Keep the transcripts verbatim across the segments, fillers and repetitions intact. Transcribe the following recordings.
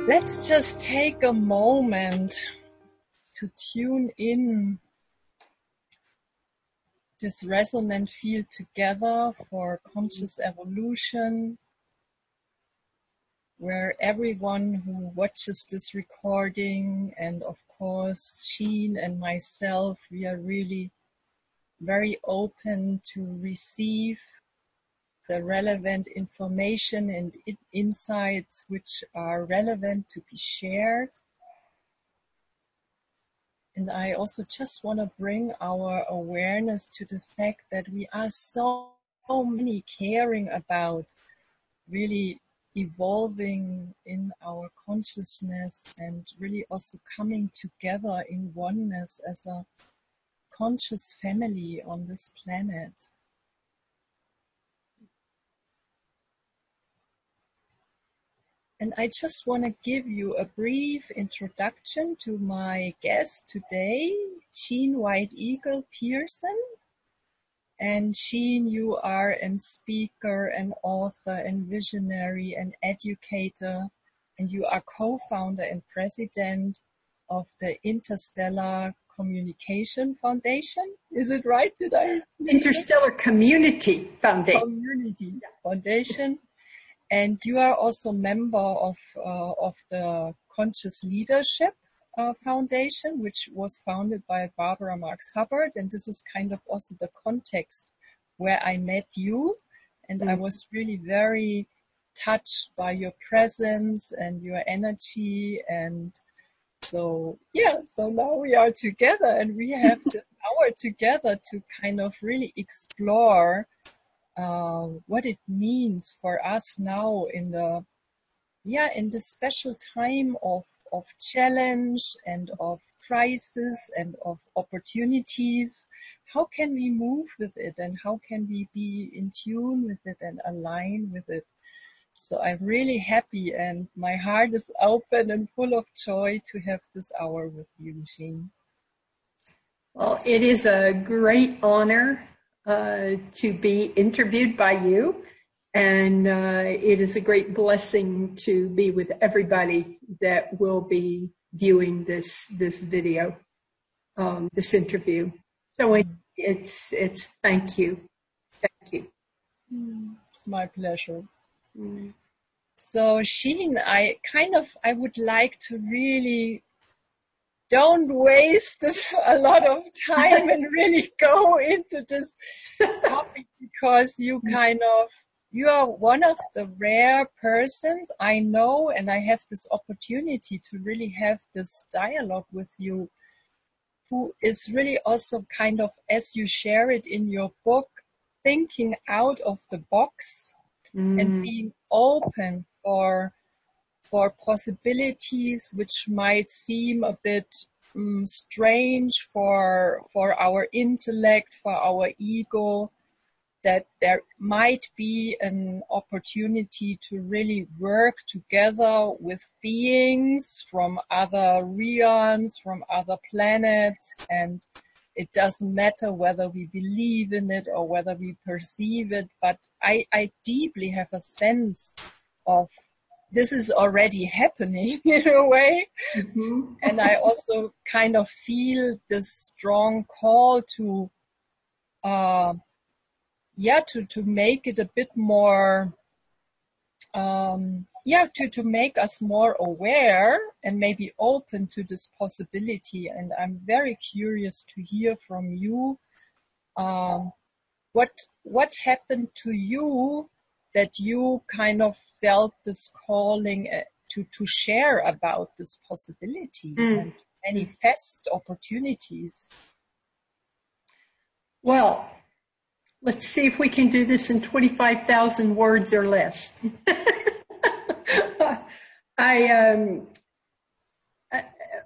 Let's just take a moment to tune in this resonant field together for conscious evolution, where everyone who watches this recording, and of course Sheen and myself, we are really very open to receive the relevant information and insights which are relevant to be shared. And I also just want to bring our awareness to the fact that we are so, so many caring about really evolving in our consciousness and really also coming together in oneness as a conscious family on this planet. And I just want to give you a brief introduction to my guest today, Sheen White Eagle Pearson. And Sheen, you are a speaker, an author, and visionary, and educator, and you are co-founder and president of the Interstellar Communication Foundation. Is it right? Did I? Interstellar Community Foundation. Community Foundation. And you are also member of uh, of the Conscious Leadership uh, Foundation, which was founded by Barbara Marx Hubbard. And this is kind of also the context where I met you. And mm-hmm. I was really very touched by your presence and your energy. And so, yeah, so now we are together and we have this hour together to kind of really explore Uh, what it means for us now in the yeah in the special time of of challenge and of crisis and of opportunities. How can we move with it, and how can we be in tune with it and align with it? So I'm really happy, and my heart is open and full of joy to have this hour with you, Sheen. Well, it is a great honor Uh, to be interviewed by you, and uh, it is a great blessing to be with everybody that will be viewing this this video, um, this interview. So it, it's it's thank you, thank you. It's my pleasure. Mm. So Sheen, I kind of I would like to really. Don't waste this, a lot of time and really go into this topic, because you kind of, you are one of the rare persons I know, and I have this opportunity to really have this dialogue with you, who is really also kind of, as you share it in your book, thinking out of the box mm. and being open for for possibilities which might seem a bit um, strange for for our intellect, for our ego, that there might be an opportunity to really work together with beings from other realms, from other planets, and it doesn't matter whether we believe in it or whether we perceive it, but I, I deeply have a sense of this is already happening in a way. Mm-hmm. And I also kind of feel this strong call to, uh, yeah, to, to make it a bit more, um, yeah, to, to make us more aware and maybe open to this possibility. And I'm very curious to hear from you, um, what, what happened to you that you kind of felt this calling to, to share about this possibility mm. and manifest opportunities? Well, let's see if we can do this in twenty-five thousand words or less. I, um, I,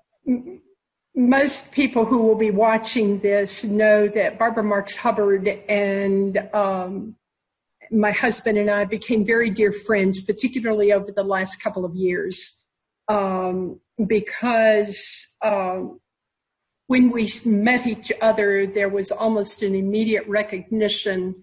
most people who will be watching this know that Barbara Marx Hubbard and um, my husband and I became very dear friends, particularly over the last couple of years, um, because um, when we met each other, there was almost an immediate recognition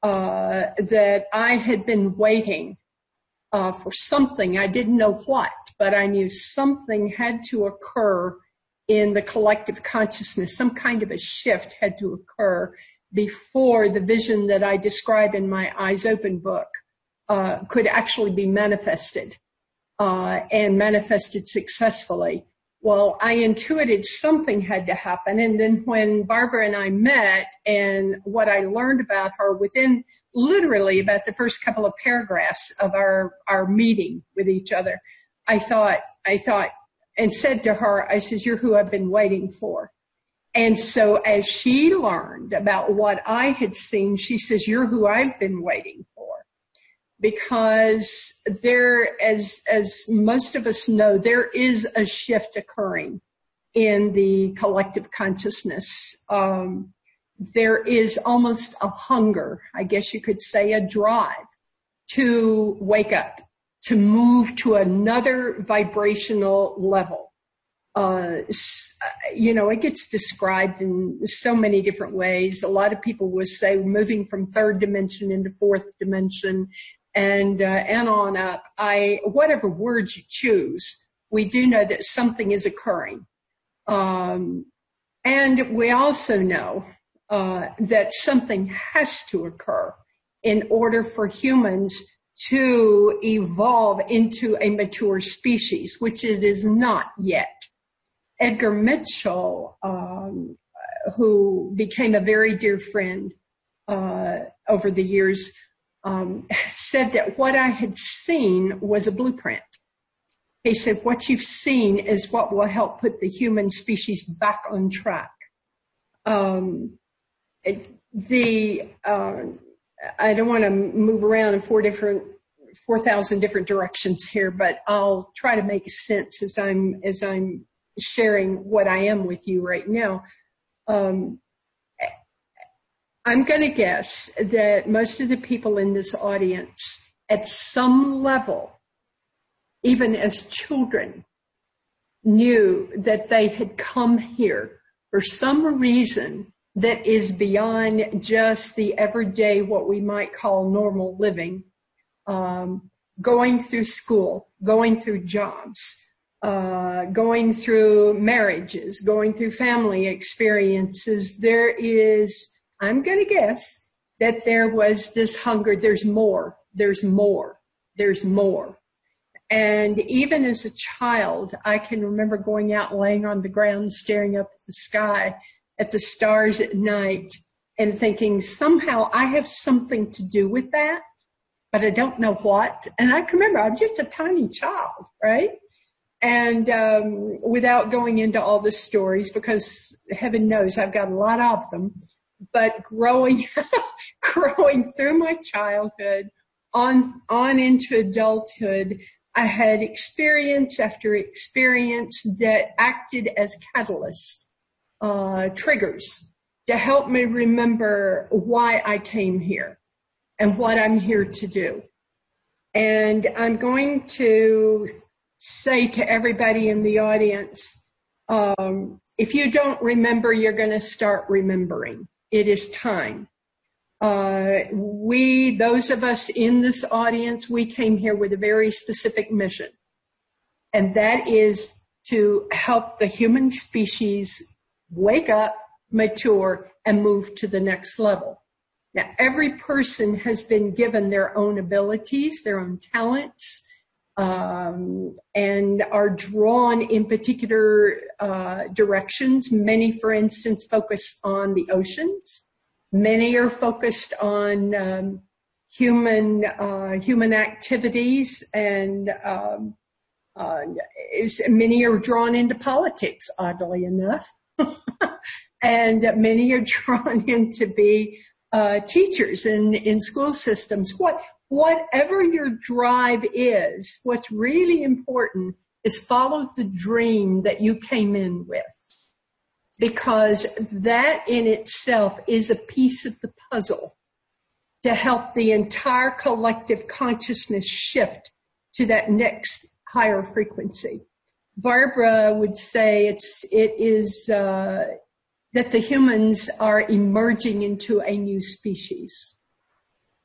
uh, that I had been waiting uh, for something. I didn't know what, but I knew something had to occur in the collective consciousness. Some kind of a shift had to occur before the vision that I describe in my Eyes Open book uh, could actually be manifested uh, and manifested successfully. Well, I intuited something had to happen. And then when Barbara and I met, and what I learned about her within literally about the first couple of paragraphs of our, our meeting with each other, I thought, I thought, and said to her, I said, you're who I've been waiting for. And so as she learned about what I had seen, she says, you're who I've been waiting for. Because there, as, as most of us know, there is a shift occurring in the collective consciousness. Um, there is almost a hunger, I guess you could say, a drive to wake up, to move to another vibrational level. Uh, you know, it gets described in so many different ways. A lot of people will say moving from third dimension into fourth dimension, and uh, and on up. I whatever words you choose, we do know that something is occurring, um, and we also know uh, that something has to occur in order for humans to evolve into a mature species, which it is not yet. Edgar Mitchell, um, who became a very dear friend uh, over the years, um, said that what I had seen was a blueprint. He said, what you've seen is what will help put the human species back on track. Um, it, the uh, I don't want to move around in four different, four thousand different directions here, but I'll try to make sense as I'm as I'm sharing what I am with you right now. Um, I'm going to guess that most of the people in this audience, at some level, even as children, knew that they had come here for some reason that is beyond just the everyday, what we might call normal living, um, going through school, going through jobs, uh, going through marriages, going through family experiences. There is, I'm going to guess, that there was this hunger. There's more, there's more, there's more. And even as a child, I can remember going out, laying on the ground, staring up at the sky, at the stars at night, and thinking somehow I have something to do with that, but I don't know what. And I can remember I'm just a tiny child, right? And um, without going into all the stories, because heaven knows I've got a lot of them, but growing, growing through my childhood on on into adulthood, I had experience after experience that acted as catalysts. Uh, triggers to help me remember why I came here and what I'm here to do. And I'm going to say to everybody in the audience, um, if you don't remember, you're going to start remembering. It is time. Uh, we, those of us in this audience, we came here with a very specific mission, and that is to help the human species wake up, mature, and move to the next level. Now, every person has been given their own abilities, their own talents, um, and are drawn in particular uh, directions. Many, for instance, focus on the oceans. Many are focused on um, human uh, human activities, and um, uh, is, many are drawn into politics, oddly enough. And many are drawn in to be uh, teachers in, in school systems. What, whatever your drive is, what's really important is follow the dream that you came in with, because that in itself is a piece of the puzzle to help the entire collective consciousness shift to that next higher frequency. Barbara would say it's, it is, uh, that the humans are emerging into a new species.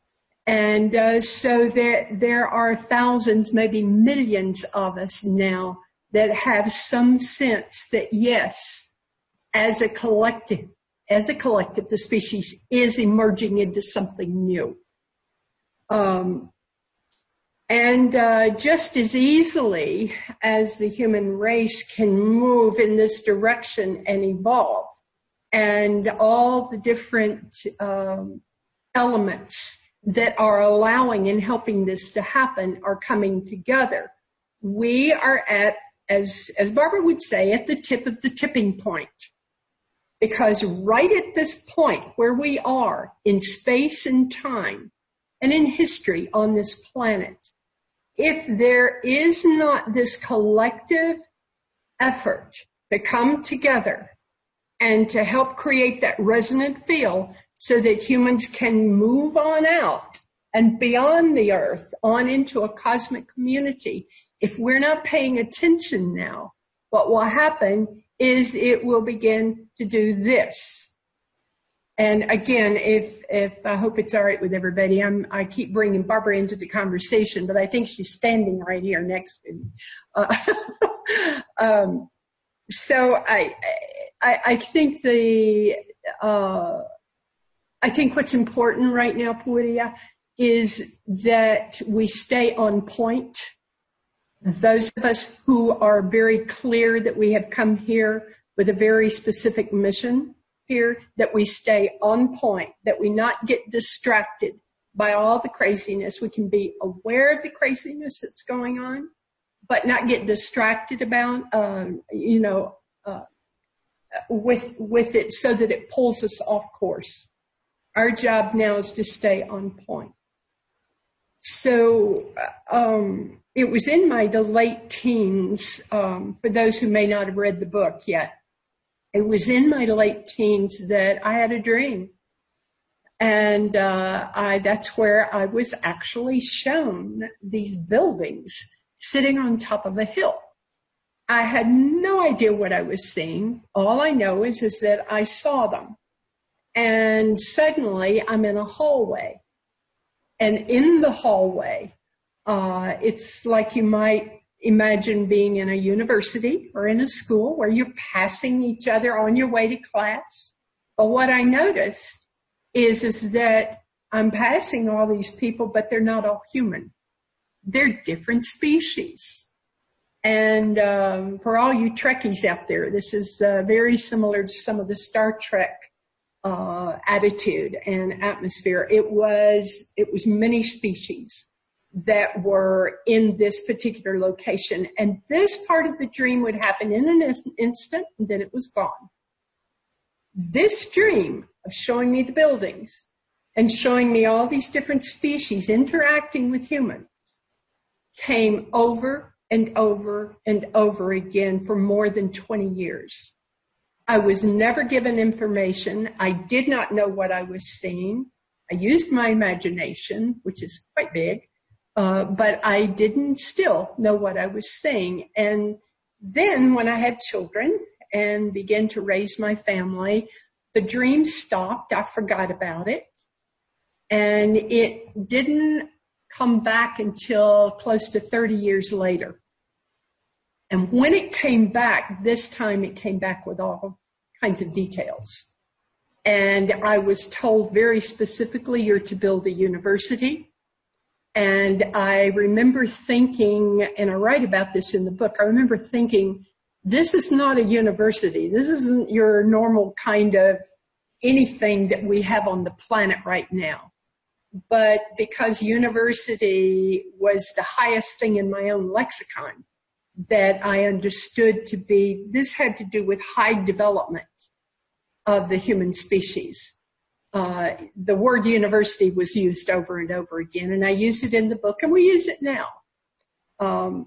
And uh, so there, there are thousands, maybe millions of us now that have some sense that, yes, as a collective, as a collective, the species is emerging into something new. Um, and uh, just as easily as the human race can move in this direction and evolve, and all the different um, elements that are allowing and helping this to happen are coming together, we are at, as, as Barbara would say, at the tip of the tipping point. Because right at this point where we are in space and time and in history on this planet, if there is not this collective effort to come together and to help create that resonant field so that humans can move on out and beyond the earth on into a cosmic community, if we're not paying attention now, what will happen is it will begin to do this. And again, if, if I hope it's all right with everybody, I'm, I keep bringing Barbara into the conversation, but I think she's standing right here next to me. Uh, um, so I, I, I think the, uh, I think what's important right now, Puria, is that we stay on point. Those of us who are very clear that we have come here with a very specific mission here, that we stay on point, that we not get distracted by all the craziness. We can be aware of the craziness that's going on, but not get distracted about, um, you know, uh, with, with it so that it pulls us off course. Our job now is to stay on point. So, um, it was in my late teens, um, for those who may not have read the book yet, it was in my late teens that I had a dream. And, uh, I, that's where I was actually shown these buildings sitting on top of a hill. I had no idea what I was seeing. All I know is, is that I saw them. And suddenly I'm in a hallway. And in the hallway, uh, it's like you might imagine being in a university or in a school where you're passing each other on your way to class. But what I noticed is, is that I'm passing all these people, but they're not all human. They're different species. And um, for all you Trekkies out there, this is uh, very similar to some of the Star Trek Uh, attitude and atmosphere. It was, it was many species that were in this particular location. And this part of the dream would happen in an instant, and then it was gone. This dream of showing me the buildings and showing me all these different species interacting with humans came over and over and over again for more than twenty years. I was never given information. I did not know what I was seeing. I used my imagination, which is quite big, uh, but I didn't still know what I was seeing. And then when I had children and began to raise my family, the dream stopped. I forgot about it. And it didn't come back until close to thirty years later. And when it came back, this time it came back with all kinds of details. And I was told very specifically, you're to build a university. And I remember thinking, and I write about this in the book, I remember thinking, this is not a university. This isn't your normal kind of anything that we have on the planet right now. But because university was the highest thing in my own lexicon, that I understood to be, this had to do with high development of the human species. Uh, the word university was used over and over again, and I use it in the book, and we use it now. Um,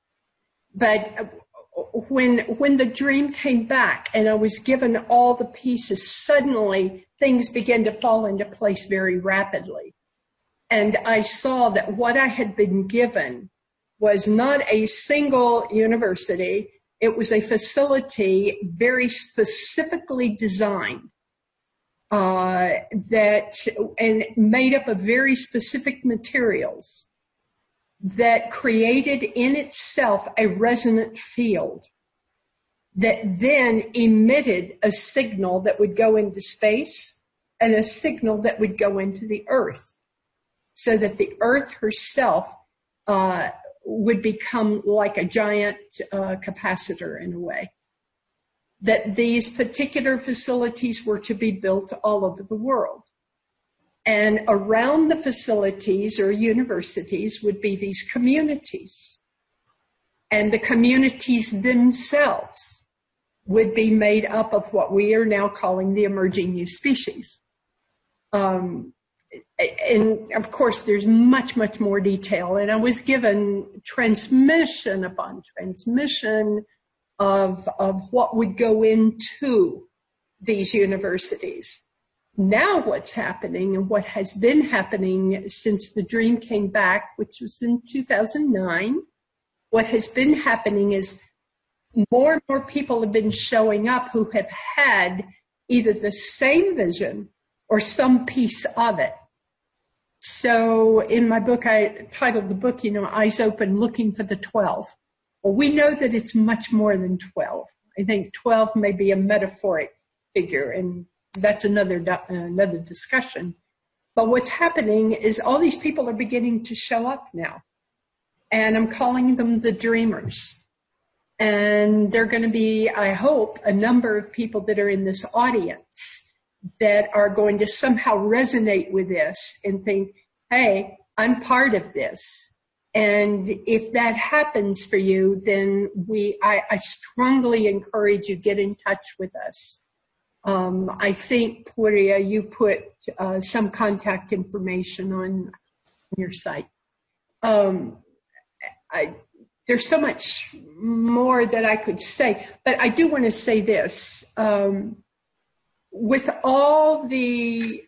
but when, when the dream came back and I was given all the pieces, suddenly things began to fall into place very rapidly. And I saw that what I had been given was not a single university. It was a facility very specifically designed uh, that, and made up of very specific materials that created in itself a resonant field that then emitted a signal that would go into space and a signal that would go into the earth, so that the earth herself uh, would become like a giant uh, capacitor in a way. That these particular facilities were to be built all over the world. And around the facilities or universities would be these communities. And the communities themselves would be made up of what we are now calling the emerging new species. Um, and of course, there's much, much more detail. And I was given transmission upon transmission of, of what would go into these universities. Now what's happening, and what has been happening since the dream came back, which was in two thousand nine, what has been happening is more and more people have been showing up who have had either the same vision or some piece of it. So in my book, I titled the book, you know, Eyes Open, Looking for the twelve. Well, we know that it's much more than twelve. I think twelve may be a metaphoric figure, and that's another another discussion. But what's happening is all these people are beginning to show up now. And I'm calling them the dreamers. And they're going to be, I hope, a number of people that are in this audience that are going to somehow resonate with this and think, hey, I'm part of this. And if that happens for you, then we, I, I strongly encourage you get in touch with us. Um, I think, Puria, you put uh, some contact information on your site. Um, I, there's so much more that I could say, but I do want to say this. Um, with all the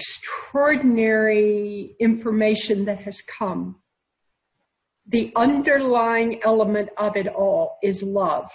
extraordinary information that has come, the underlying element of it all is love.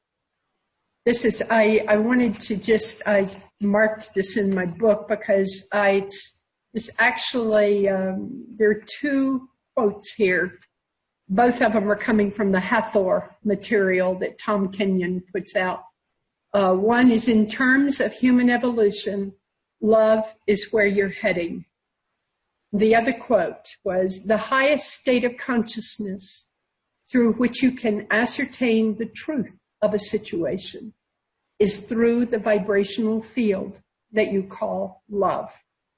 This is, I, I wanted to just, I marked this in my book because I, it's, it's actually, um, there are two quotes here. Both of them are coming from the Hathor material that Tom Kenyon puts out. Uh, one is, in terms of human evolution, love is where you're heading. The other quote was, the highest state of consciousness through which you can ascertain the truth of a situation is through the vibrational field that you call love.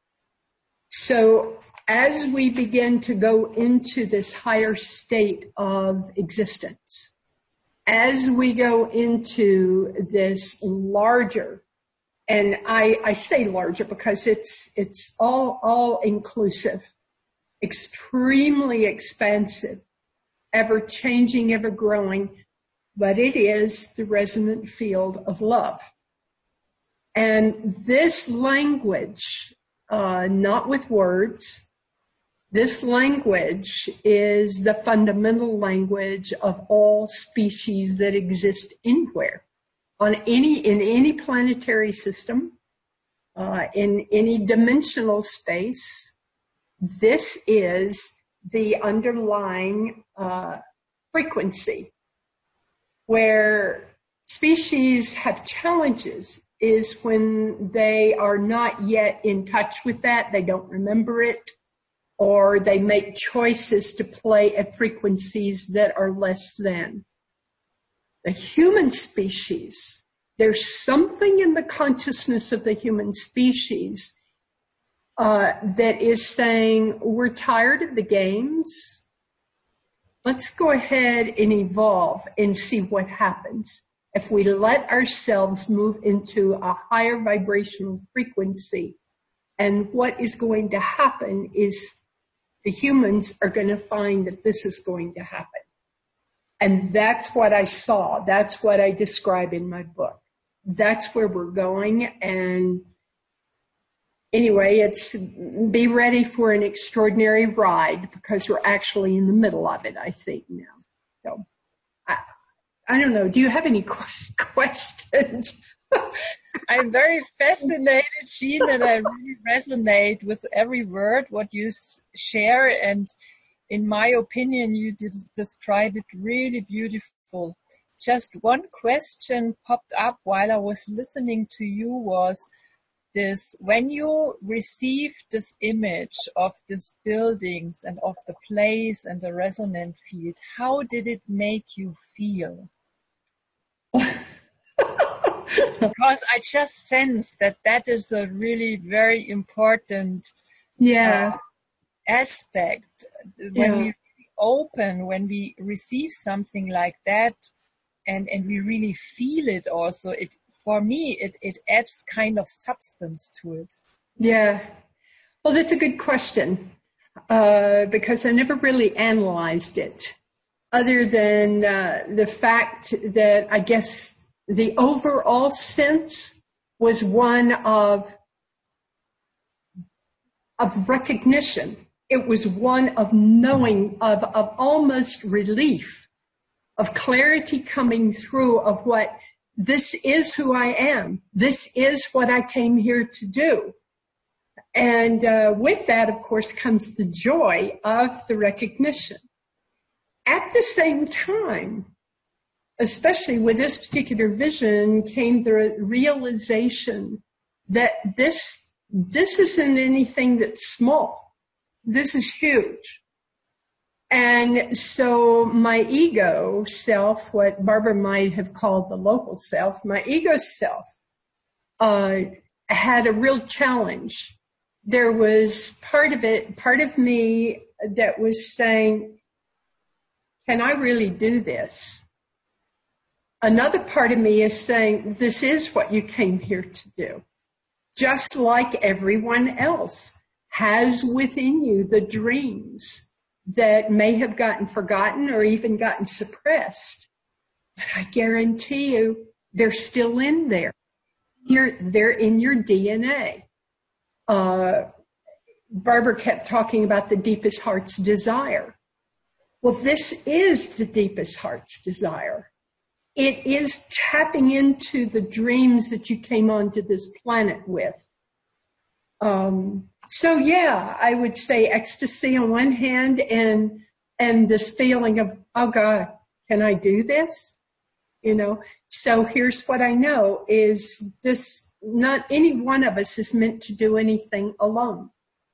So as we begin to go into this higher state of existence, as we go into this larger, and I, I say larger because it's it's all all inclusive, extremely expansive, ever changing, ever growing, but it is the resonant field of love. And this language, uh, not with words, this language is the fundamental language of all species that exist anywhere, on any, in any planetary system, uh, in any dimensional space. This is the underlying uh, frequency. Where species have challenges is when they are not yet in touch with that, they don't remember it, or they make choices to play at frequencies that are less than. The human species, there's something in the consciousness of the human species uh, that is saying, we're tired of the games. Let's go ahead and evolve and see what happens if we let ourselves move into a higher vibrational frequency. And what is going to happen is the humans are going to find that this is going to happen. And that's what I saw. That's what I describe in my book. That's where we're going. And anyway, it's be ready for an extraordinary ride because we're actually in the middle of it, I think, now. So, I, I don't know. Do you have any questions I'm very fascinated, Jean, and I really resonate with every word what you s- share. And in my opinion, you did describe it really beautiful. Just one question popped up while I was listening to you was this: when you received this image of these buildings and of the place and the resonant field, how did it make you feel? Because I just sense that that is a really very important Yeah. uh, aspect. When Yeah. we open, when we receive something like that, and, and we really feel it also, it for me, it, it adds kind of substance to it. Yeah. Well, that's a good question, uh, because I never really analyzed it, other than uh, the fact that I guess the overall sense was one of of recognition. It was one of knowing, of, of almost relief, of clarity coming through of what this is who I am. This is what I came here to do. And uh, with that, of course, comes the joy of the recognition. At the same time, especially with this particular vision, came the realization that this this isn't anything that's small. This is huge. And so my ego self, what Barbara might have called the local self, my ego self, uh, had a real challenge. There was part of it, part of me that was saying, can I really do this? Another part of me is saying, this is what you came here to do. Just like everyone else has within you the dreams that may have gotten forgotten or even gotten suppressed. But I guarantee you, they're still in there. You're, they're in your D N A. Uh, Barbara kept talking about the deepest heart's desire. Well, this is the deepest heart's desire. It is tapping into the dreams that you came onto this planet with. Um, so yeah, I would say ecstasy on one hand, and and this feeling of, oh God, can I do this? You know, so here's what I know is this, not any one of us is meant to do anything alone.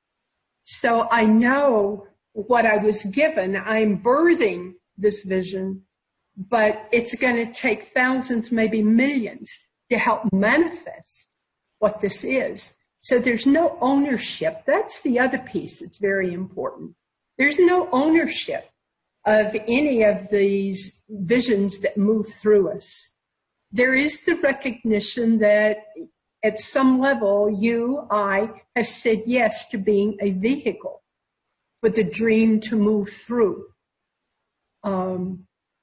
So I know what I was given. I'm birthing this vision, but it's going to take thousands, maybe millions to help manifest what this is. So there's no ownership. That's the other piece. It's very important. There's no ownership of any of these visions that move through us. There is the recognition that at some level, you, I, have said yes to being a vehicle for the dream to move through. Um,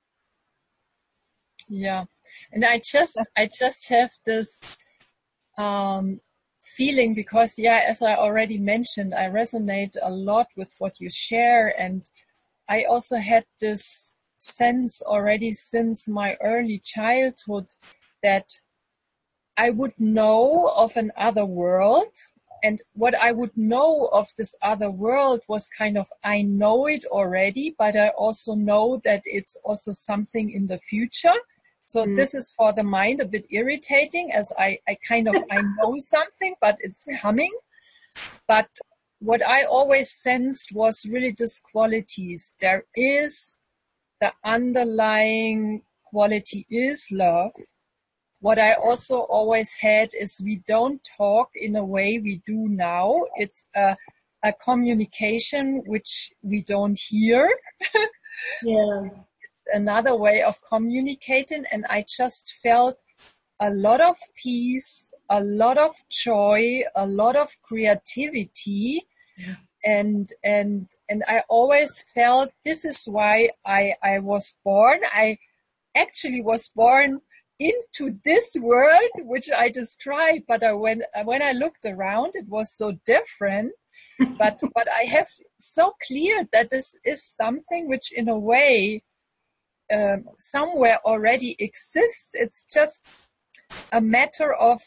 Yeah. And I just, I just have this, um, feeling because, yeah, as I already mentioned, I resonate a lot with what you share. And I also had this sense already since my early childhood that I would know of an other world. And what I would know of this other world was kind of, I know it already, but I also know that it's also something in the future. So mm. this is for the mind a bit irritating, as I, I kind of, I know something, but it's coming. But what I always sensed was really these qualities. There is the underlying quality is love. What I also always had is we don't talk in a way we do now. It's a, a communication which we don't hear. Yeah. Another way of communicating, and I just felt a lot of peace, a lot of joy, a lot of creativity, yeah. and and and I always felt this is why I I was born. I actually was born into this world which I described, but I, when when I looked around, it was so different. but but I have so clear that this is something which, in a way, um, somewhere already exists. It's just a matter of,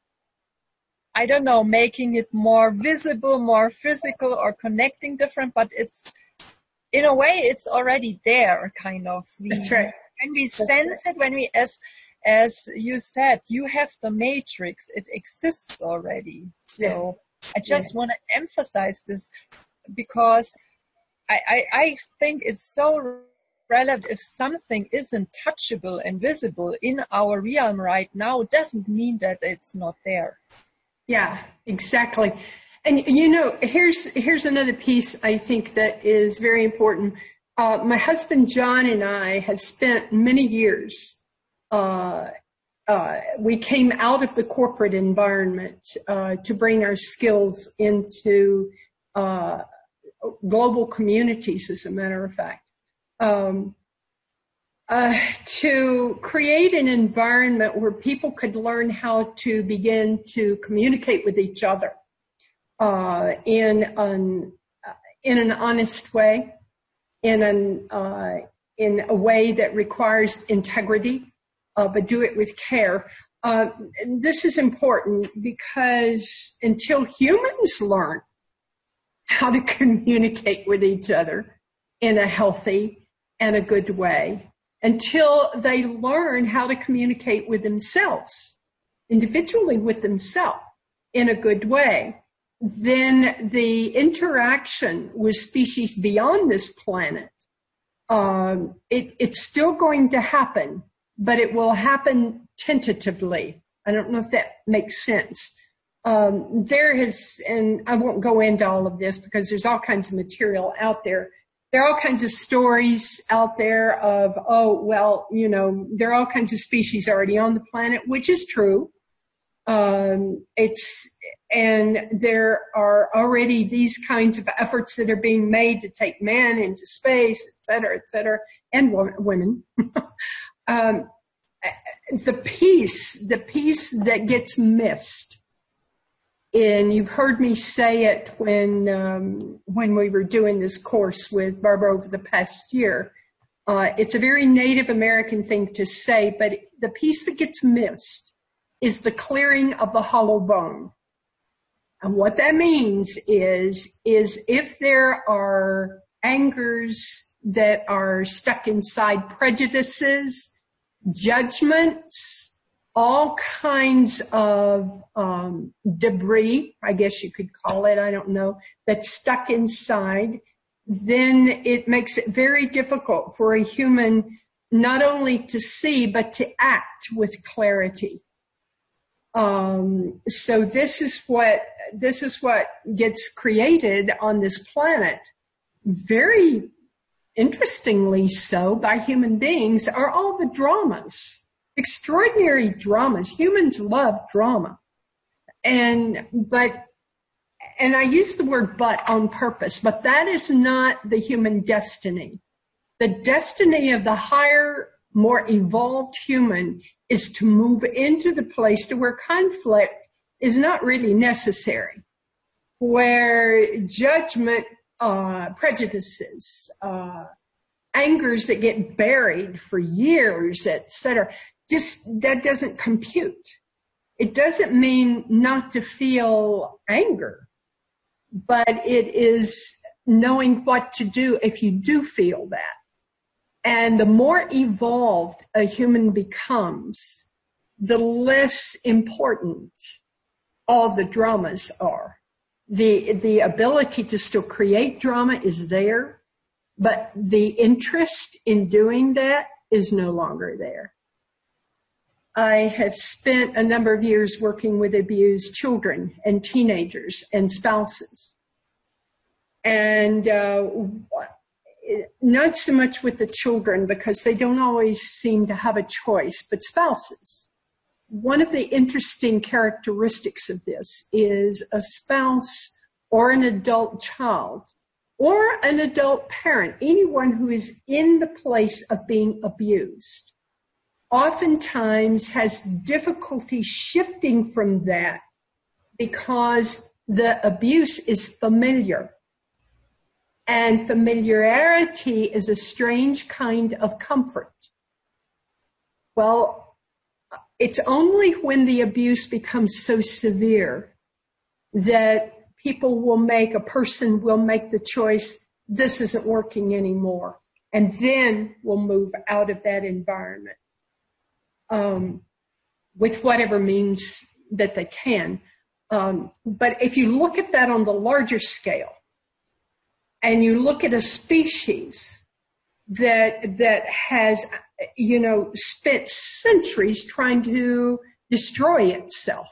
I don't know, making it more visible, more physical, or connecting different, but it's, in a way, it's already there, kind of. We, That's right. When we That's sense right. it, when we, as, as you said, you have the matrix, it exists already. So Yeah. I just Yeah. want to emphasize this because I, I, I think it's so relevant. If something isn't touchable and visible in our realm right now, doesn't mean that it's not there. Yeah, exactly. And you know, here's here's another piece I think that is very important. Uh, my husband John and I have spent many years. Uh, uh, we came out of the corporate environment uh, to bring our skills into uh, global communities, as a matter of fact. Um, Uh, to create an environment where people could learn how to begin to communicate with each other uh, in an in an honest way, in an uh, in a way that requires integrity, uh, but do it with care. Uh, this is important because until humans learn how to communicate with each other in a healthy and a good way, until they learn how to communicate with themselves, individually with themselves, in a good way, then the interaction with species beyond this planet, um, it, it's still going to happen, but it will happen tentatively. I don't know if that makes sense. Um, there has, and I won't go into all of this because there's all kinds of material out there. There are all kinds of stories out there of, oh, well, you know, there are all kinds of species already on the planet, which is true. Um, it's, and there are already these kinds of efforts that are being made to take man into space, et cetera, et cetera, and women. um, the piece, the piece that gets missed, and you've heard me say it when um, when we were doing this course with Barbara over the past year. Uh, it's a very Native American thing to say, but the piece that gets missed is the clearing of the hollow bone. And what that means is, is if there are angers that are stuck inside, prejudices, judgments, all kinds of um, debris, I guess you could call it, I don't know, that's stuck inside, then it makes it very difficult for a human not only to see, but to act with clarity. Um, so this is what, this is what gets created on this planet, very interestingly so, by human beings, are all the dramas. Extraordinary dramas. Humans love drama. And, but, and I use the word but on purpose, but that is not the human destiny. The destiny of the higher, more evolved human is to move into the place to where conflict is not really necessary, where judgment, uh, prejudices, uh, angers that get buried for years, et cetera, just that doesn't compute. It doesn't mean not to feel anger, but it is knowing what to do if you do feel that. And the more evolved a human becomes, the less important all the dramas are. The, the ability to still create drama is there, but the interest in doing that is no longer there. I have spent a number of years working with abused children and teenagers and spouses. And uh, not so much with the children because they don't always seem to have a choice, but spouses. One of the interesting characteristics of this is a spouse or an adult child or an adult parent, anyone who is in the place of being abused, oftentimes has difficulty shifting from that because the abuse is familiar. And familiarity is a strange kind of comfort. Well, it's only when the abuse becomes so severe that people will make, a person will make the choice, this isn't working anymore, and then will move out of that environment um, with whatever means that they can. Um, but if you look at that on the larger scale, and you look at a species that that has, you know, spent centuries trying to destroy itself.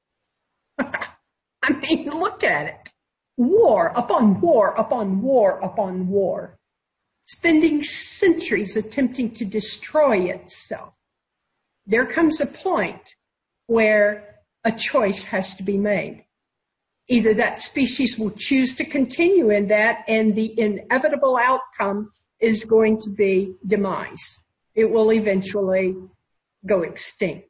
I mean, look at it. War upon war upon war upon war. Spending centuries attempting to destroy itself. There comes a point where a choice has to be made. Either that species will choose to continue in that, and the inevitable outcome is going to be demise. It will eventually go extinct.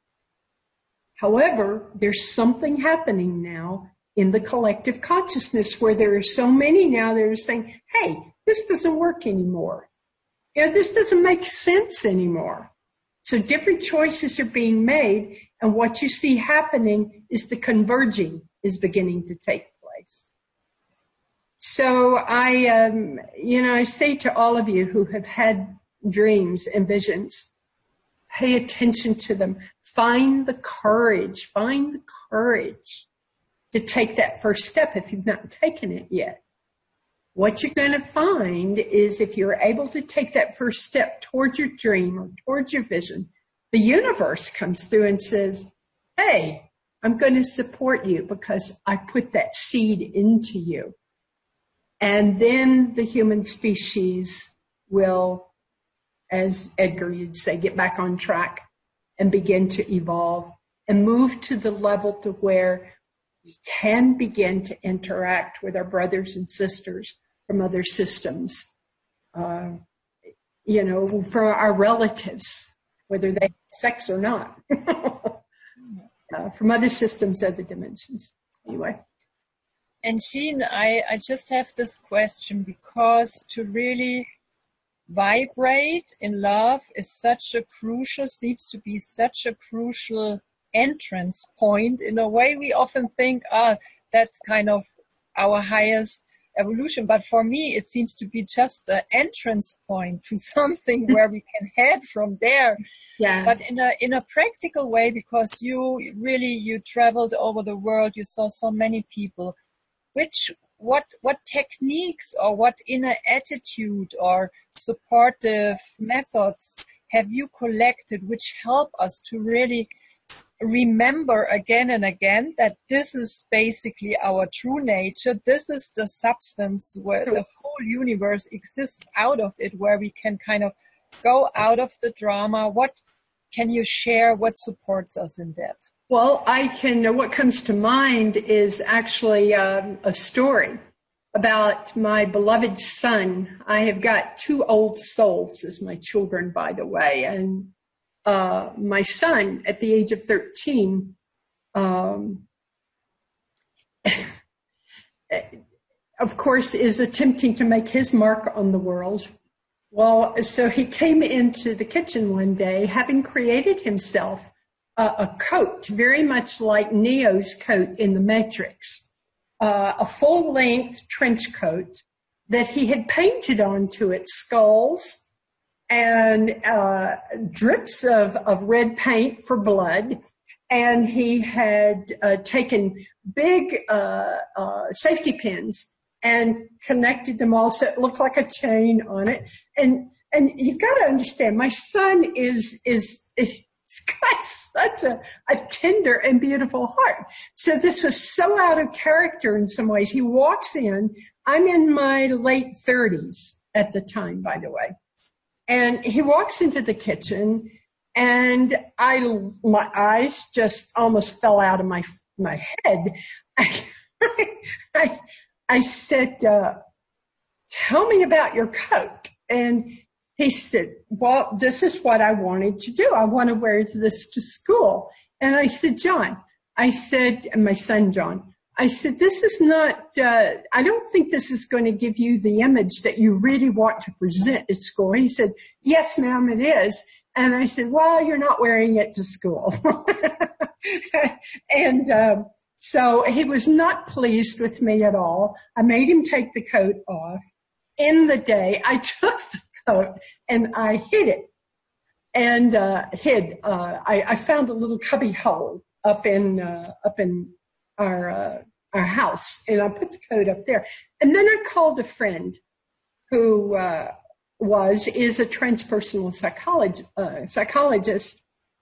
However, there's something happening now in the collective consciousness where there are so many now that are saying, hey, this doesn't work anymore. You know, this doesn't make sense anymore. So different choices are being made, and what you see happening is the converging is beginning to take place. So I, um, you know, I say to all of you who have had dreams and visions, pay attention to them. Find the courage, find the courage to take that first step if you've not taken it yet. What you're going to find is if you're able to take that first step towards your dream or towards your vision, the universe comes through and says, hey, I'm going to support you because I put that seed into you. And then the human species will, as Edgar you'd say, get back on track and begin to evolve and move to the level to where we can begin to interact with our brothers and sisters from other systems, uh, you know, for our relatives, whether they have sex or not, uh, from other systems, other dimensions. Anyway. And Jean, I, I just have this question, because to really vibrate in love is such a crucial, seems to be such a crucial entrance point. In a way, we often think, ah, that's kind of our highest evolution. But for me, it seems to be just the entrance point to something where we can head from there. Yeah. But in a in a practical way, because you really, you traveled over the world, you saw so many people. Which, what, what techniques or what inner attitude or supportive methods have you collected which help us to really remember again and again that this is basically our true nature? This is the substance where the whole universe exists out of it, where we can kind of go out of the drama. What can you share? What supports us in that? Well, I can, what comes to mind is actually um, a story about my beloved son. I have got two old souls as my children, by the way. And uh, my son, at the age of thirteen, um, of course, is attempting to make his mark on the world. Well, so he came into the kitchen one day, having created himself Uh, a coat, very much like Neo's coat in the Matrix, uh, a full-length trench coat that he had painted onto it skulls and uh, drips of, of red paint for blood, and he had uh, taken big uh, uh, safety pins and connected them all so it looked like a chain on it. And and you've got to understand, my son is is. He's got such a, a tender and beautiful heart. So this was so out of character in some ways. He walks in. I'm in my late thirties at the time, by the way. And he walks into the kitchen, and I, my eyes just almost fell out of my my head. I, I, I said, uh, tell me about your coat. And he said, well, this is what I wanted to do. I want to wear this to school. And I said, John, I said, and my son, John, I said, this is not, uh, I don't think this is going to give you the image that you really want to present at school. He said, yes, ma'am, it is. And I said, well, you're not wearing it to school. and um, so he was not pleased with me at all. I made him take the coat off. In the day, I took the coat and I hid it. And uh, hid. Uh, I, I found a little cubby hole up in uh, up in our uh, our house, and I put the coat up there. And then I called a friend who uh, was is a transpersonal psychologist, uh, psychologist,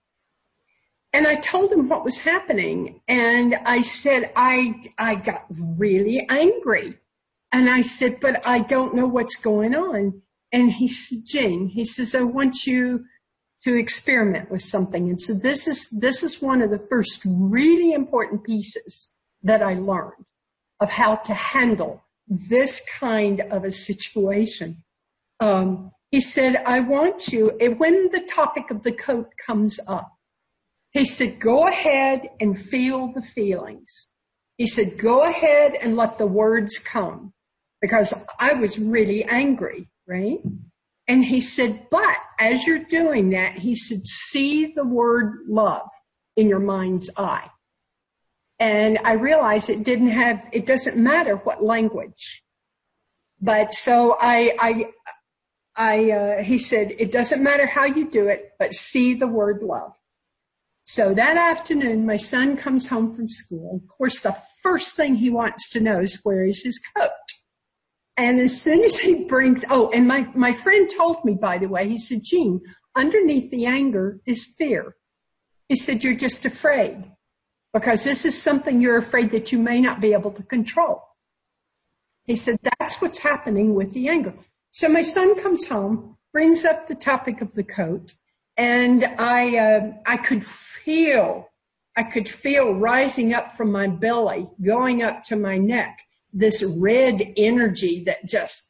and I told him what was happening. And I said I I got really angry, and I said, but I don't know what's going on. And he said, Jean, he says, I want you to experiment with something. And so this is, this is one of the first really important pieces that I learned of how to handle this kind of a situation. Um, he said, I want you, when the topic of the coat comes up, he said, go ahead and feel the feelings. He said, go ahead and let the words come, because I was really angry, right? And he said, but as you're doing that, he said, see the word love in your mind's eye. And I realized it didn't have, it doesn't matter what language. But so I, I, I, uh, he said, it doesn't matter how you do it, but see the word love. So that afternoon, my son comes home from school. Of course, the first thing he wants to know is where is his coat? And as soon as he brings, oh, and my, my friend told me, by the way, he said, Jean, underneath the anger is fear. He said, you're just afraid because this is something you're afraid that you may not be able to control. He said, that's what's happening with the anger. So my son comes home, brings up the topic of the coat, and I, uh, I could feel, I could feel rising up from my belly, going up to my neck, this red energy that just,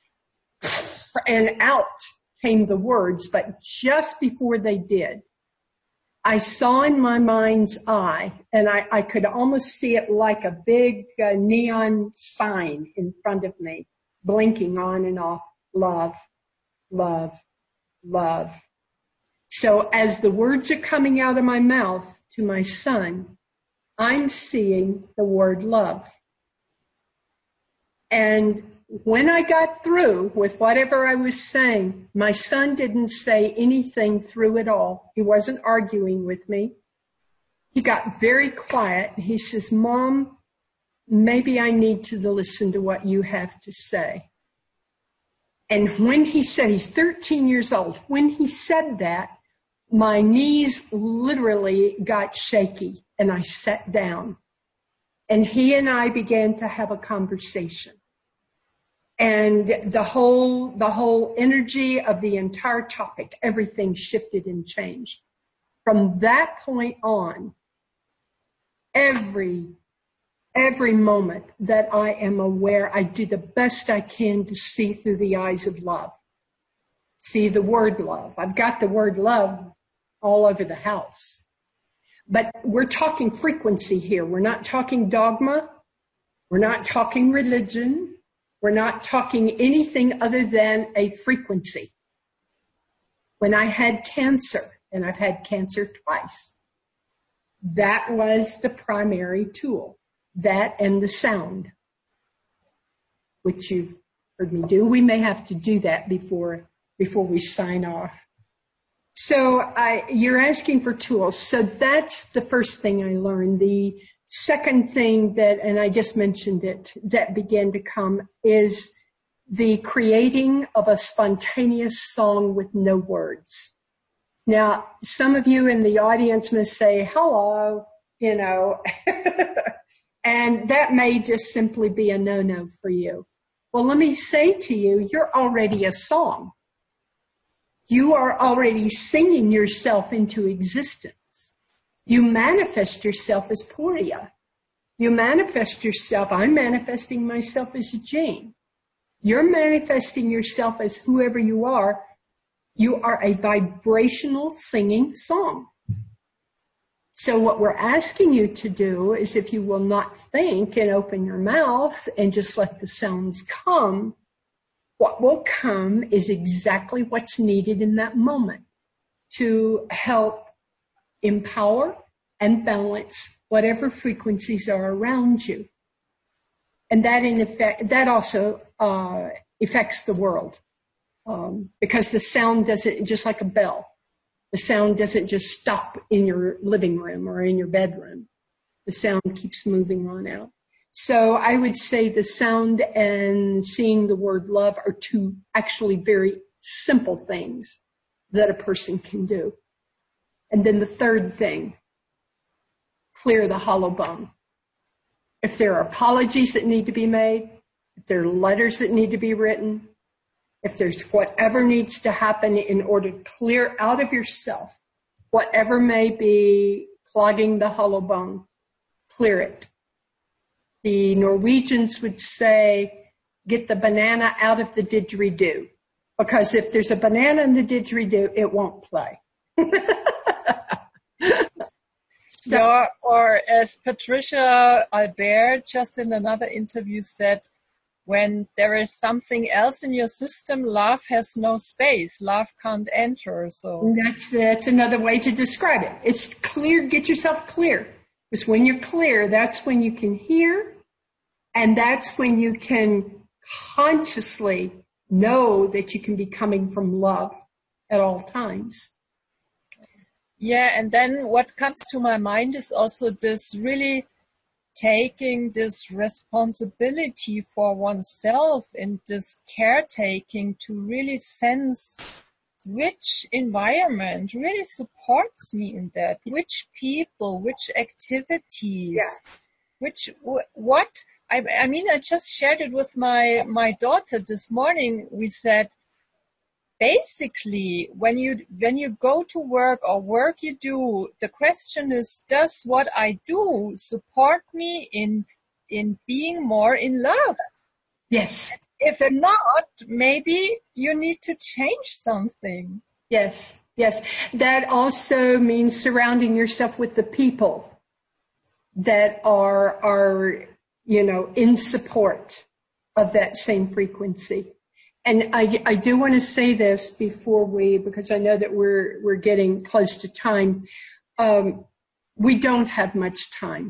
and out came the words. But just before they did, I saw in my mind's eye, and I, I could almost see it like a big uh, neon sign in front of me, blinking on and off, love, love, love. So as the words are coming out of my mouth to my son, I'm seeing the word love. And when I got through with whatever I was saying, my son didn't say anything through it all. He wasn't arguing with me. He got very quiet. He says, Mom, maybe I need to listen to what you have to say. And when he said, he's thirteen years old, when he said that, my knees literally got shaky and I sat down. And he and I began to have a conversation. And the whole, the whole energy of the entire topic, everything shifted and changed. From that point on, every, every moment that I am aware, I do the best I can to see through the eyes of love. See the word love. I've got the word love all over the house. But we're talking frequency here. We're not talking dogma. We're not talking religion. We're not talking anything other than a frequency. When I had cancer, and I've had cancer twice, that was the primary tool, that and the sound, which you've heard me do. We may have to do that before, before we sign off. So I, you're asking for tools. So that's the first thing I learned. The second thing that, and I just mentioned it, that began to come is the creating of a spontaneous song with no words. Now, some of you in the audience may say, hello, you know, and that may just simply be a no-no for you. Well, let me say to you, you're already a song. You are already singing yourself into existence. You manifest yourself as Poria. You manifest yourself, I'm manifesting myself as Jean. You're manifesting yourself as whoever you are. You are a vibrational singing song. So what we're asking you to do is, if you will not think and open your mouth and just let the sounds come, what will come is exactly what's needed in that moment. to help empower and balance whatever frequencies are around you. And that in effect, that also uh, affects the world. Um, because the sound doesn't, just like a bell, the sound doesn't just stop in your living room or in your bedroom. The sound keeps moving on out. So I would say the sound and seeing the word love are two actually very simple things that a person can do. And then the third thing, clear the hollow bone. If there are apologies that need to be made, if there are letters that need to be written, if there's whatever needs to happen in order to clear out of yourself, whatever may be clogging the hollow bone, clear it. The Norwegians would say, get the banana out of the didgeridoo. Because if there's a banana in the didgeridoo, it won't play. So, yeah, or as Patricia Albert just in another interview said, when there is something else in your system, love has no space. Love can't enter. So that's that's another way to describe it. It's clear. Get yourself clear. Because when you're clear, that's when you can hear, and that's when you can consciously know that you can be coming from love at all times. Yeah, and then what comes to my mind is also this really taking this responsibility for oneself and this caretaking to really sense which environment really supports me in that, which people, which activities, yeah. which, what, I, I mean, I just shared it with my, my daughter this morning. We said, basically, when you when you go to work or work you do, the question is, does what I do support me in in being more in love? Yes. If not, maybe you need to change something. Yes, yes. That also means surrounding yourself with the people that are are you know in support of that same frequency. And I, I do want to say this before we, because I know that we're we're getting close to time. Um, we don't have much time.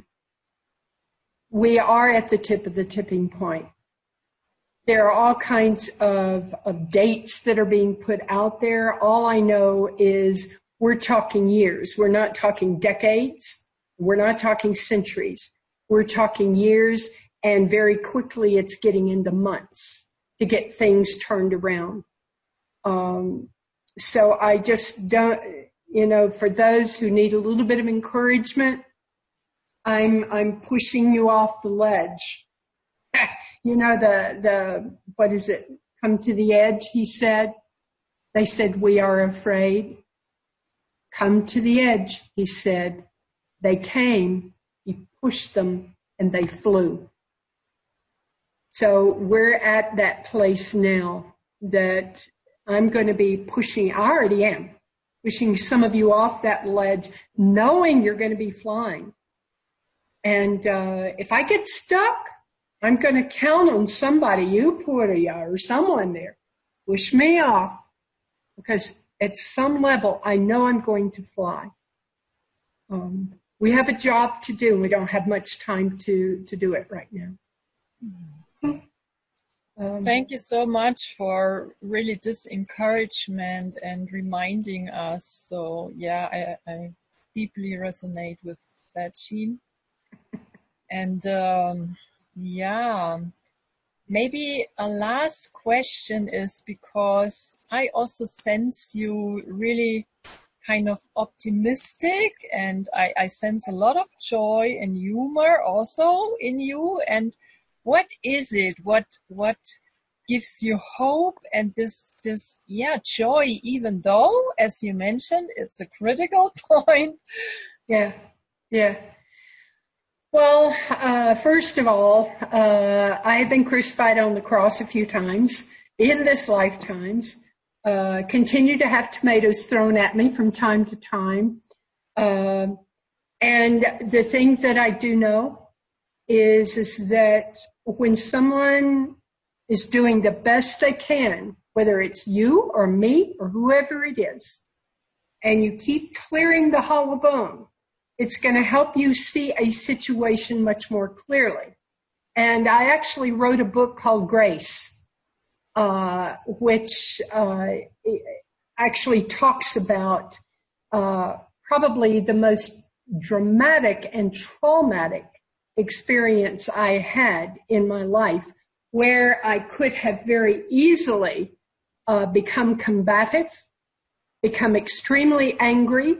We are at the tip of the tipping point. There are all kinds of, of dates that are being put out there. All I know is we're talking years. We're not talking decades. We're not talking centuries. We're talking years, and very quickly it's getting into months to get things turned around. Um, so I just don't, you know, for those who need a little bit of encouragement, I'm, I'm pushing you off the ledge. You know, the, the, what is it? Come to the edge, he said. They said, we are afraid. Come to the edge, he said. They came, he pushed them, and they flew. So we're at that place now that I'm going to be pushing, I already am, pushing some of you off that ledge, knowing you're going to be flying. And uh, if I get stuck, I'm going to count on somebody, you Puria or someone there, push me off. Because at some level, I know I'm going to fly. Um, we have a job to do, and we don't have much time to, to do it right now. Um, Thank you so much for really this encouragement and reminding us. So, yeah, I, I deeply resonate with that, Jean. And, um, yeah, maybe a last question is, because I also sense you really kind of optimistic, and I, I sense a lot of joy and humor also in you. And what is it? What what gives you hope and this this yeah joy? Even though, as you mentioned, it's a critical point. Yeah, yeah. Well, uh, first of all, uh, I have been crucified on the cross a few times in this lifetimes. Uh, continue to have tomatoes thrown at me from time to time. Uh, and the thing that I do know is, is that when someone is doing the best they can, whether it's you or me or whoever it is, and you keep clearing the hollow bone, it's going to help you see a situation much more clearly. And I actually wrote a book called Grace, uh, which uh, actually talks about uh, probably the most dramatic and traumatic experience I had in my life, where I could have very easily uh, become combative, become extremely angry,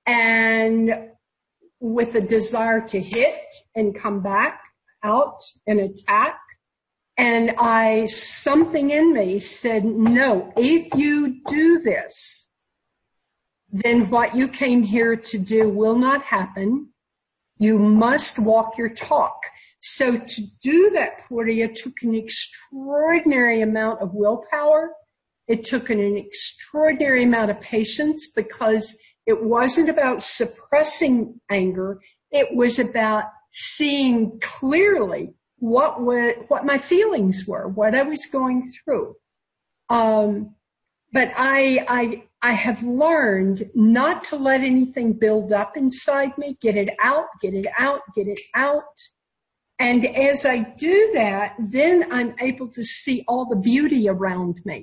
and with a desire to hit and come back out and attack. And I, something in me said, no, if you do this, then what you came here to do will not happen. You must walk your talk. So to do that, Portia, took an extraordinary amount of willpower. It took an, an extraordinary amount of patience, because it wasn't about suppressing anger. It was about seeing clearly what were, what my feelings were, what I was going through. Um, but I, I, I have learned not to let anything build up inside me. Get it out, get it out, get it out. And as I do that, then I'm able to see all the beauty around me.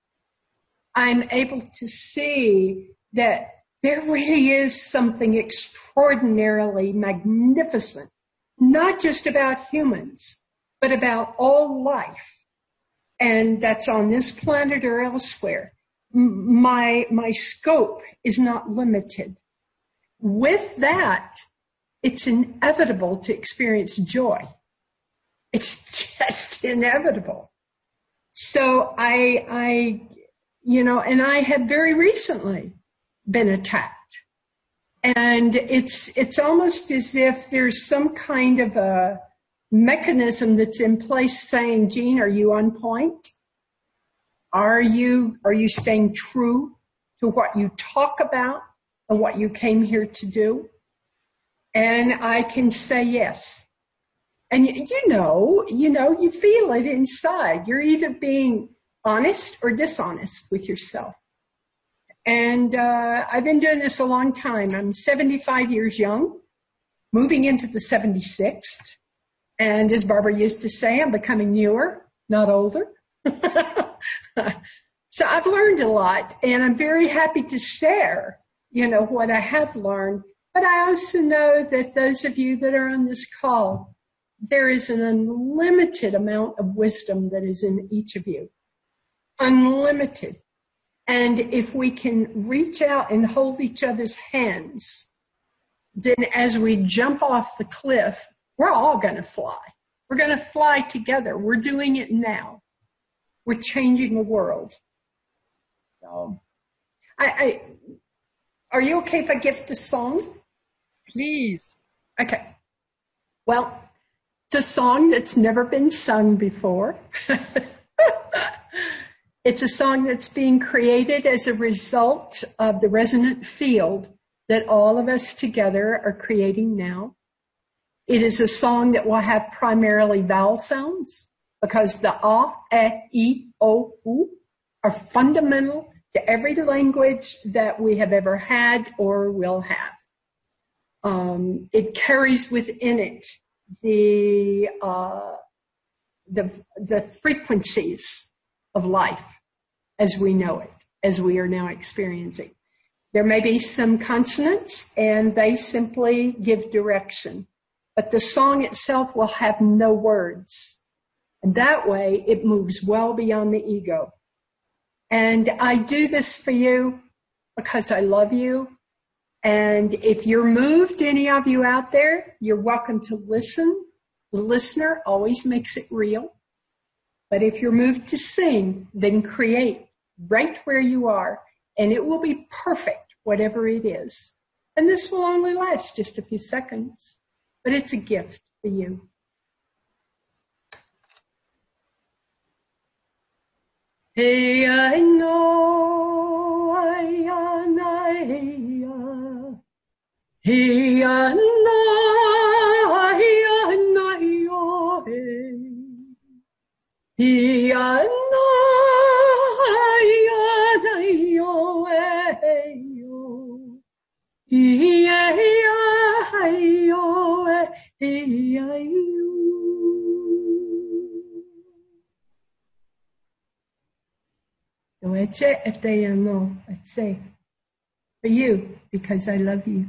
I'm able to see that there really is something extraordinarily magnificent, not just about humans, but about all life. And that's on this planet or elsewhere. My, my scope is not limited. With that, it's inevitable to experience joy. It's just inevitable. So I, I, you know, and I have very recently been attacked. And it's, it's almost as if there's some kind of a mechanism that's in place saying, Jean, are you on point? Are you, are you staying true to what you talk about and what you came here to do? And I can say yes. And you, you know, you know, you feel it inside. You're either being honest or dishonest with yourself. And uh, I've been doing this a long time. I'm seventy-five years young, moving into the seventy-sixth. And as Barbara used to say, I'm becoming newer, not older. So I've learned a lot, and I'm very happy to share, you know, what I have learned. But I also know that those of you that are on this call, there is an unlimited amount of wisdom that is in each of you. Unlimited. And if we can reach out and hold each other's hands, then as we jump off the cliff, we're all going to fly. We're going to fly together. We're doing it now. We're changing the world. So, I, I, are you okay if I gift a song? Please. Okay. Well, it's a song that's never been sung before. It's a song that's being created as a result of the resonant field that all of us together are creating now. It is a song that will have primarily vowel sounds, because the a, e, i, o, u are fundamental to every language that we have ever had or will have. Um, it carries within it the, uh, the, the frequencies of life as we know it, as we are now experiencing. There may be some consonants, and they simply give direction. But the song itself will have no words. And that way, it moves well beyond the ego. And I do this for you because I love you. And if you're moved, any of you out there, you're welcome to listen. The listener always makes it real. But if you're moved to sing, then create right where you are, and it will be perfect, whatever it is. And this will only last just a few seconds, but it's a gift for you. Hey, I know, I, I, I, hey, I know, I, I, hey. He I know, I know, For you, because I love you.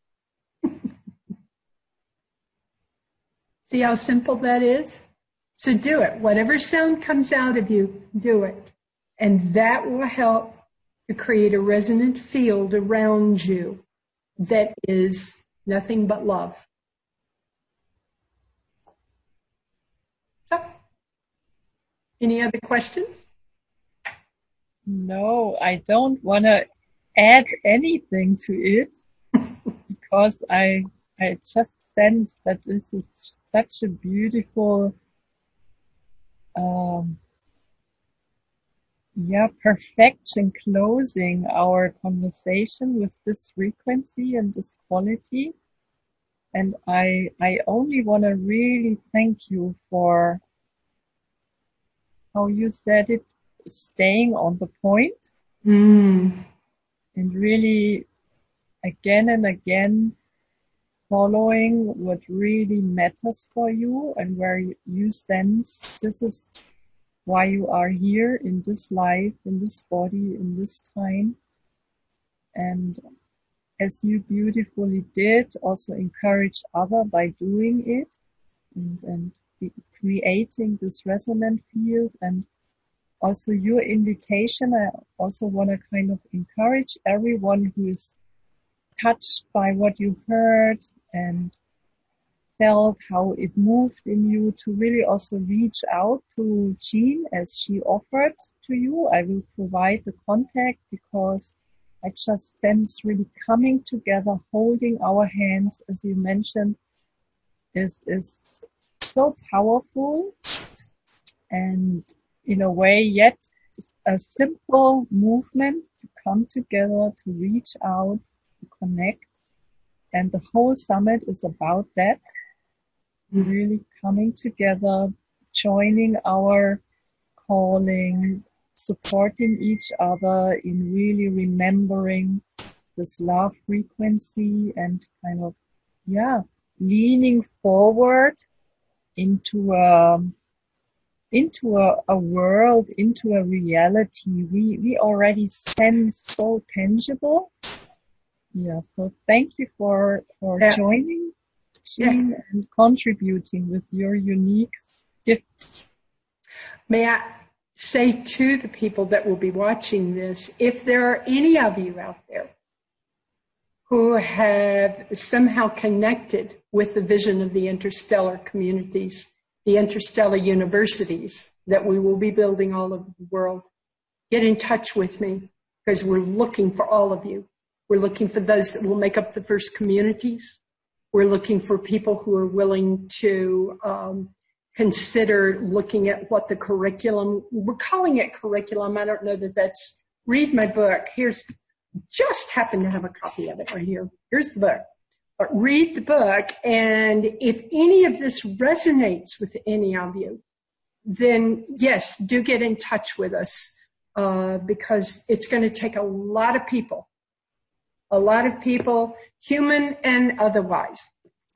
See how simple that is? So do it. Whatever sound comes out of you, do it. And that will help to create a resonant field around you that is nothing but love. So, any other questions? No, I don't want to add anything to it because I I just sense that this is such a beautiful um, yeah, perfection closing our conversation with this frequency and this quality. And I I only want to really thank you for how you said it, staying on the point. Mm. And really again and again following what really matters for you and where you sense this is why you are here in this life, in this body, in this time. And as you beautifully did, also encourage others by doing it and, and creating this resonant field. And also your invitation, I also want to kind of encourage everyone who is touched by what you heard and felt how it moved in you to really also reach out to Jean as she offered to you. I will provide the contact because I just sense really coming together, holding our hands, as you mentioned, is is so powerful and in a way yet a simple movement to come together, to reach out, to connect. And the whole summit is about that. Really coming together, joining our calling, supporting each other in really remembering this love frequency and kind of, yeah, leaning forward into a, into a, a world, into a reality we, we already sense so tangible. Yeah, so thank you for, for yeah. joining. Jean, yes. And contributing with your unique gifts. May I say to the people that will be watching this, if there are any of you out there who have somehow connected with the vision of the interstellar communities, the interstellar universities that we will be building all over the world, get in touch with me because we're looking for all of you. We're looking for those that will make up the first communities. We're looking for people who are willing to um, consider looking at what the curriculum, we're calling it curriculum. I don't know that that's, read my book. Here's, just happen to have a copy of it right here. Here's the book. But read the book, and if any of this resonates with any of you, then yes, do get in touch with us uh, because it's going to take a lot of people. A lot of people, human and otherwise,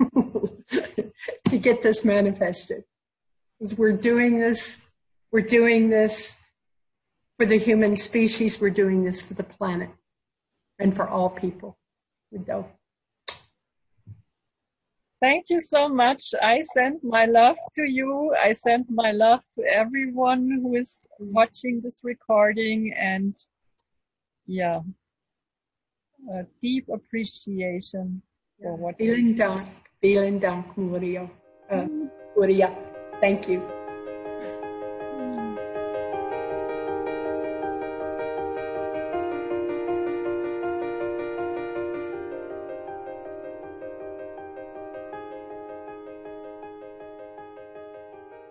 to get this manifested. Because we're doing this, we're doing this for the human species, we're doing this for the planet, and for all people. We do. Thank you so much. I send my love to you. I send my love to everyone who is watching this recording, and yeah. A deep appreciation for what Vielen Dank, vielen Dank, Maria. Uh, Maria, thank you.